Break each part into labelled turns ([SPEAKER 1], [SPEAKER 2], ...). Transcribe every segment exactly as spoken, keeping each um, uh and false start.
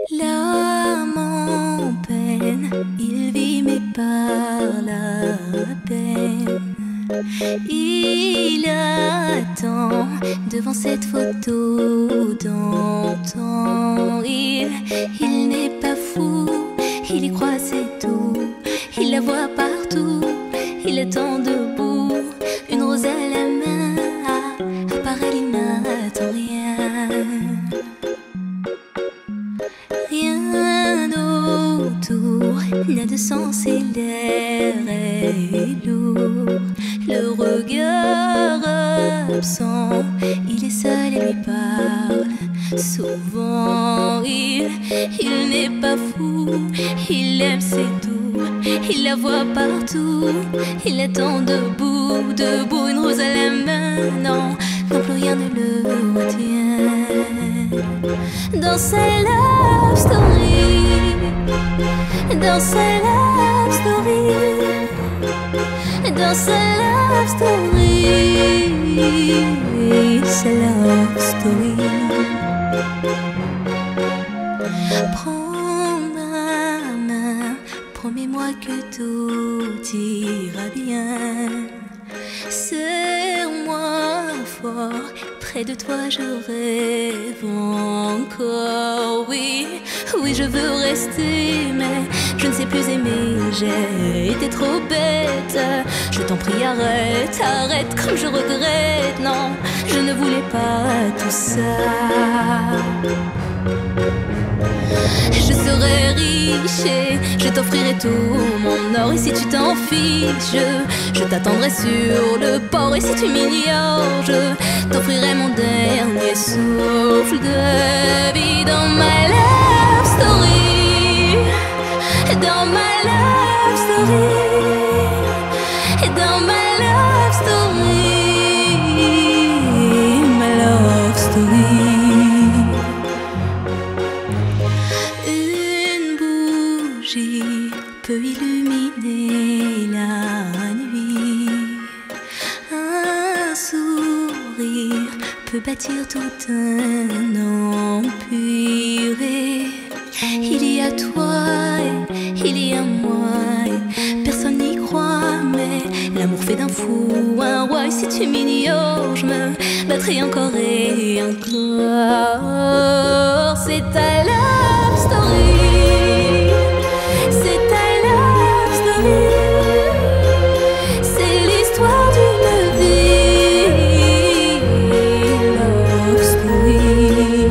[SPEAKER 1] L'âme en peine, il vit mais par la peine. Il attend devant cette photo d'antan. Il, il n'est pas fou, il y croit c'est tout. Il la voit partout, il attend debout, une rose à la main. À part elle, il n'attend rien. Rien autour n'a de sens et l'air est lourd. Le regard absent, il est seul et lui parle souvent. Il, il n'est pas fou, il aime c'est tout. Il la voit partout, il attend debout, debout, une rose à la main. Non, non plus rien ne le retient. Dans sa love story, dans sa love story, dans sa love story, sa love story. Prends ma main, promets-moi que tout ira bien. Serre-moi fort, près de toi je rêve encore. Oui, oui je veux rester, mais je ne sais plus aimer. J'ai été trop bête. Je t'en prie arrête, arrête comme je regrette. Non, je ne voulais pas tout ça. Je serai riche et je t'offrirai tout mon or. Et si tu t'en fiches, je, je t'attendrai sur le port. Et si tu m'ignores, je t'offrirai mon dernier souffle de vie. Dans ma love story, dans ma love story, dans ma love story, ma love story. Peut illuminer la nuit. Un sourire peut bâtir tout un empire. Et il y a toi et il y a moi. Et personne n'y croit, mais l'amour fait d'un fou un roi. Et si tu m'ignores, je me battrai encore et encore. C'est ta love story. C'est l'histoire d'une vie, love story.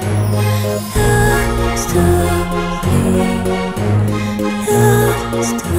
[SPEAKER 1] Stop.